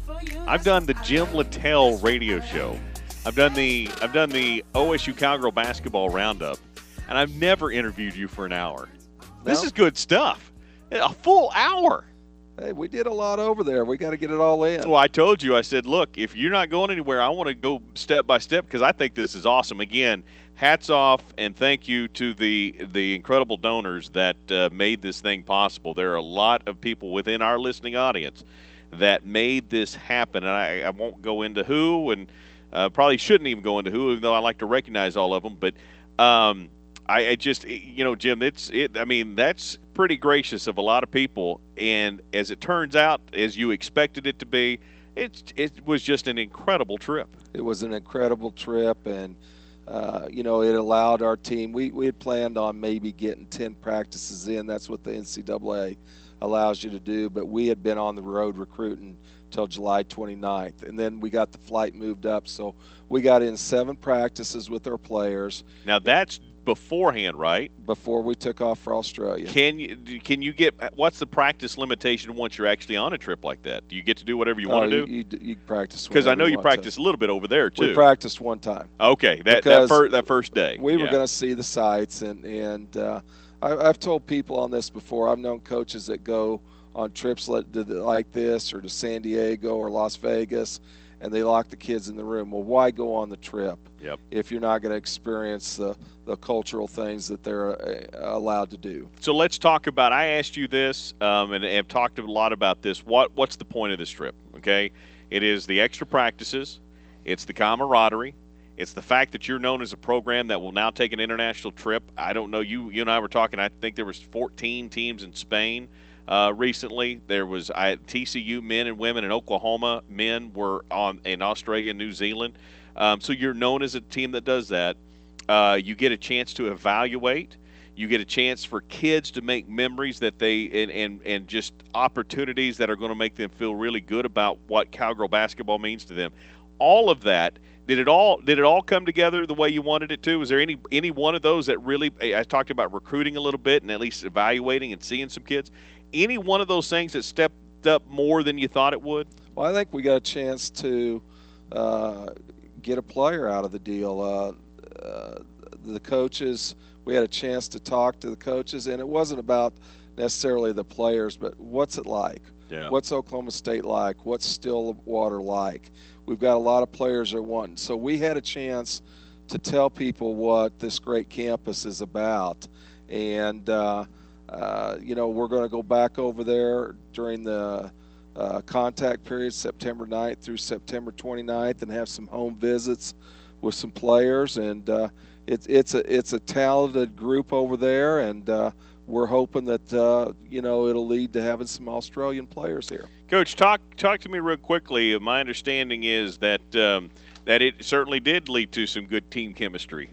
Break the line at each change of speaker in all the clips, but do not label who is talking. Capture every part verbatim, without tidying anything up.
I've done the Jim Littell radio show. I've done the I've done the O S U Cowgirl basketball roundup, and I've never interviewed you for an hour.
No?
This is good stuff. A full hour.
Hey, we did a lot over there. We got to get it all in.
Well, I told you, I said, look, if you're not going anywhere, I want to go step by step because I think this is awesome. Again, hats off and thank you to the the incredible donors that uh, made this thing possible. There are a lot of people within our listening audience that made this happen, and I, I won't go into who, and uh, probably shouldn't even go into who, even though I like to recognize all of them. But um, I, I just, you know, Jim, it's it. I mean, that's pretty gracious of a lot of people, and as it turns out, as you expected it to be, it it was just an incredible trip.
It was an incredible trip, and uh, you know, it allowed our team. We we had planned on maybe getting ten practices in. That's what the N C double A allows you to do, but we had been on the road recruiting till July twenty-ninth, and then we got the flight moved up, so we got in seven practices with our players.
Now that's beforehand, right?
Before we took off for Australia.
Can you can you get what's the practice limitation once you're actually on a trip like that? Do you get to do whatever you
oh,
want to
you,
do?
You, you practice
because I know you,
you
practice
to.
a little bit over there too.
We practiced one time.
Okay, that that, fir- that first day.
We
yeah.
were going to see the sights, and and uh, I, I've told people on this before. I've known coaches that go on trips like this or to San Diego or Las Vegas, and they lock the kids in the room. Well, why go on the trip
yep.
if you're not going to experience the, the cultural things that they're uh, allowed to do?
So let's talk about, I asked you this um, and have talked a lot about this. What What's the point of this trip, okay? It is the extra practices. It's the camaraderie. It's the fact that you're known as a program that will now take an international trip. I don't know, you, you and I were talking, I think there was fourteen teams in Spain. Uh, recently, there was I, T C U men and women in Oklahoma. Men were on in Australia and New Zealand. Um, so you're known as a team that does that. Uh, you get a chance to evaluate. You get a chance for kids to make memories that they and, and, and just opportunities that are going to make them feel really good about what cowgirl basketball means to them. All of that. Did it all did it all come together the way you wanted it to? Was there any any one of those that really? I talked about recruiting a little bit and at least evaluating and seeing some kids. Any one of those things that stepped up more than you thought it would?
Well, I think we got a chance to uh, get a player out of the deal. Uh, uh, the coaches, we had a chance to talk to the coaches, and it wasn't about necessarily the players, but what's it like?
Yeah.
What's Oklahoma State like? What's Stillwater like? We've got a lot of players that want. So we had a chance to tell people what this great campus is about. And, uh, uh, you know, we're going to go back over there during the uh, contact period, September ninth through September twenty-ninth, and have some home visits with some players. And uh, it's it's a it's a talented group over there, and uh, we're hoping that uh, you know it'll lead to having some Australian players here.
Coach, talk talk to me real quickly. My understanding is that um, that it certainly did lead to some good team chemistry.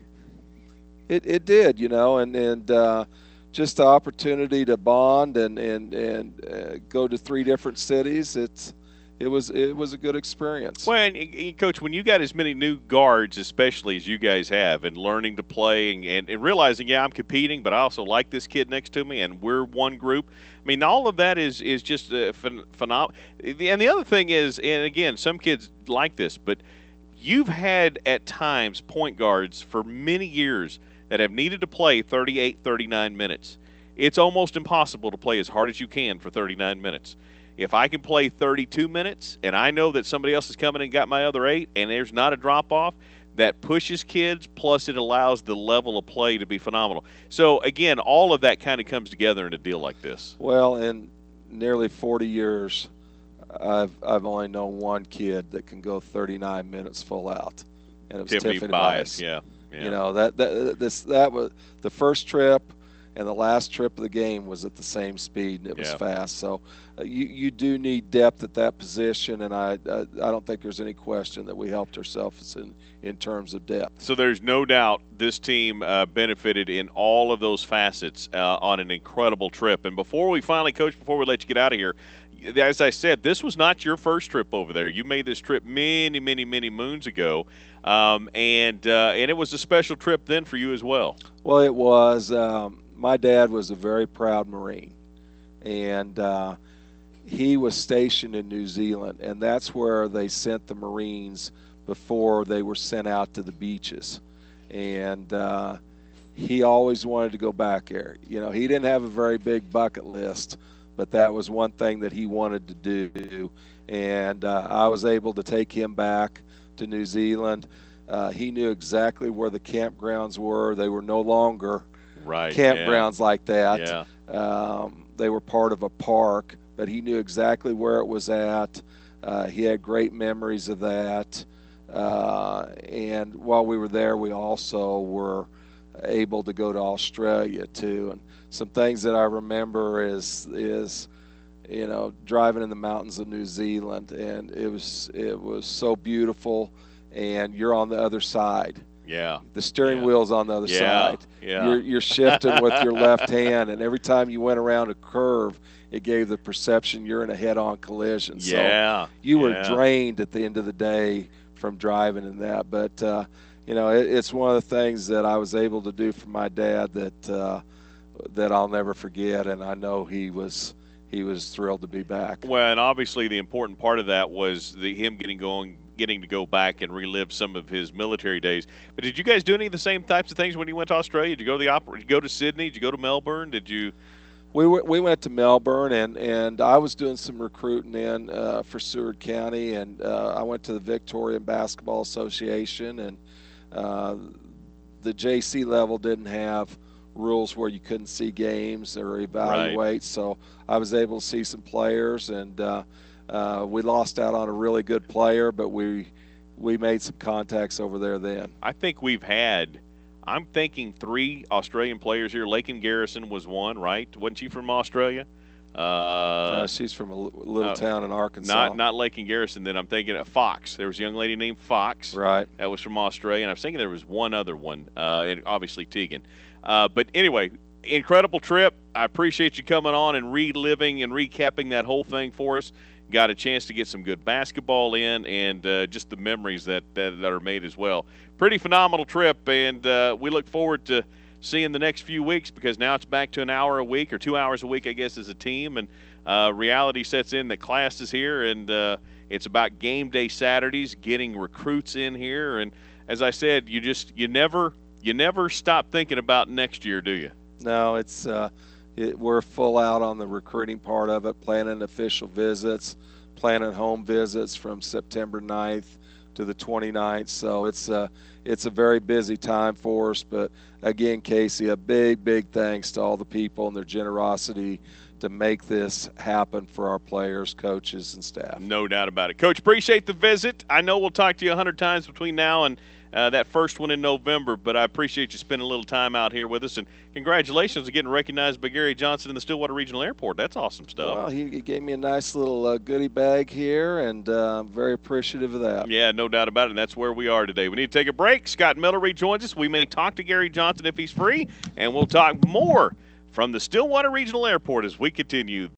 It it did, you know, and and uh, just the opportunity to bond and and and uh, go to three different cities. It's it was it was a good experience.
Well, and, and Coach, when you got as many new guards, especially as you guys have, and learning to play and, and, and realizing, yeah, I'm competing, but I also like this kid next to me, and we're one group. I mean, all of that is is just uh, phen- phenomenal. And the other thing is, and again, some kids like this, but you've had at times point guards for many years that have needed to play thirty-eight, thirty-nine minutes. It's almost impossible to play as hard as you can for thirty-nine minutes. If I can play thirty-two minutes and I know that somebody else is coming and got my other eight and there's not a drop-off, that pushes kids, plus it allows the level of play to be phenomenal. So, again, all of that kind of comes together in a deal like this.
Well, in nearly forty years, I've I've only known one kid that can go thirty-nine minutes full out, and it was
Tiffany,
Tiffany
Bias.
Bias.
Yeah, yeah.
You know, that, that this that was the first trip and the last trip of the game was at the same speed, and it was
yeah.
fast. So uh, you you do need depth at that position, and I, I I don't think there's any question that we helped ourselves in in terms of depth.
So there's no doubt this team uh, benefited in all of those facets uh, on an incredible trip. And before we finally, Coach, before we let you get out of here, as I said, this was not your first trip over there. You made this trip many, many, many moons ago, um, and uh, and it was a special trip then for you as well.
Well, it was. Um, my dad was a very proud Marine, and uh, he was stationed in New Zealand, and that's where they sent the Marines before they were sent out to the beaches. And uh, he always wanted to go back there. You know, he didn't have a very big bucket list, but that was one thing that he wanted to do. And uh, I was able to take him back to New Zealand. Uh, he knew exactly where the campgrounds were. They were no longer
right,
campgrounds
yeah.
like that.
Yeah.
Um, they were part of a park, but he knew exactly where it was at. Uh, he had great memories of that. Uh, and while we were there, we also were able to go to Australia too. And some things that I remember is is you know driving in the mountains of New Zealand, and it was it was so beautiful. And you're on the other side.
Yeah.
The steering
yeah.
wheel's on the other
yeah.
side.
Yeah.
You're you're shifting with your left hand, and every time you went around a curve, it gave the perception you're in a head-on collision.
Yeah.
So you were
yeah.
drained at the end of the day from driving in that. But uh, you know, it, it's one of the things that I was able to do for my dad that uh, that I'll never forget, and I know he was he was thrilled to be back.
Well, and obviously the important part of that was the him getting going. getting to go back and relive some of his military days. But did you guys do any of the same types of things when you went to Australia? Did you go to the opera? Did you go to Sydney? Did you go to Melbourne? Did you?
We were, we went to Melbourne, and, and I was doing some recruiting in uh, for Seward County, and uh, I went to the Victorian Basketball Association, and uh, the J C level didn't have rules where you couldn't see games or evaluate,
right.
so I was able to see some players, and uh, Uh, we lost out on a really good player, but we we made some contacts over there then.
I think we've had, I'm thinking three Australian players here. Lakin Garrison was one, right? Wasn't she from Australia?
Uh, uh, she's from a little uh, town in Arkansas.
Not not Lakin Garrison. Then I'm thinking of Fox. There was a young lady named Fox.
Right.
That was from Australia. And I was thinking there was one other one, uh, and obviously Tegan. Uh, but anyway, incredible trip. I appreciate you coming on and reliving and recapping that whole thing for us. Got a chance to get some good basketball in, and uh, just the memories that, that that are made as well. Pretty phenomenal trip, and uh, we look forward to seeing the next few weeks, because now it's back to an hour a week or two hours a week, I guess, as a team, and uh, reality sets in that class is here, and uh, it's about game day Saturdays, getting recruits in here, and as I said, you just you never you never stop thinking about next year, do you?
No, it's. Uh... It, we're full out on the recruiting part of it, planning official visits, planning home visits from September ninth to the twenty-ninth. So it's a, it's a very busy time for us. But again, Casey, a big, big thanks to all the people and their generosity to make this happen for our players, coaches, and staff.
No doubt about it. Coach, appreciate the visit. I know we'll talk to you a hundred times between now and Uh, that first one in November, but I appreciate you spending a little time out here with us, and congratulations on getting recognized by Gary Johnson in the Stillwater Regional Airport. That's awesome stuff.
Well, he, he gave me a nice little uh, goodie bag here, and uh, I'm very appreciative of that.
Yeah, no doubt about it, and that's where we are today. We need to take a break. Scott Miller rejoins us. We may talk to Gary Johnson if he's free, and we'll talk more from the Stillwater Regional Airport as we continue